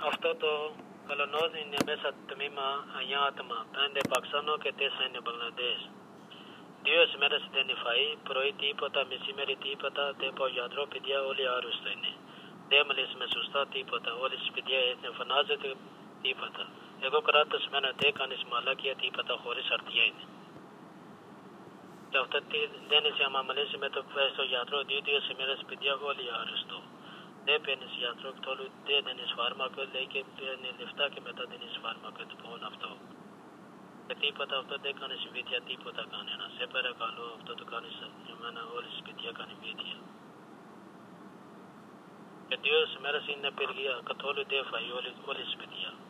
αυτό το Κολονός είναι μέσα τμήμα 9 άτομα, 5 Παξάνο και 4 είναι Μπαγκλαντές. 2 μέρες δεν είναι φαΐ, πρωί τίποτα, μεσημέρι τίποτα, δεν πάω γιατρό, παιδιά όλοι άρρωστοι είναι. Δεν μιλήσουμε σωστά τίποτα, όλοι στις παιδιά φωνάζεται τίποτα. Εγώ κράτος μένα δεν κάνεις μαλάκια τίποτα χωρίς αρτία είναι. Και αυτό δεν είσαι άμα μιλήσει με το γιατρό, 2 μέρες παιδιά όλοι άρρωστοι. Δεν παίρνεις γιατρό, δεν δίνεις φάρμακο, λέει και παίρνει λεφτά και μετά δίνεις φάρμακο, το πω αυτό. Και τίποτα αυτό δεν κάνεις βίδια, τίποτα κανένα. Σε παρακαλώ αυτό το κάνεις για μένα όλες τις παιδιά κάνει βίδια. Και 2 μέρες είναι απεργία, καθόλου δεν φάει όλες τις παιδιά.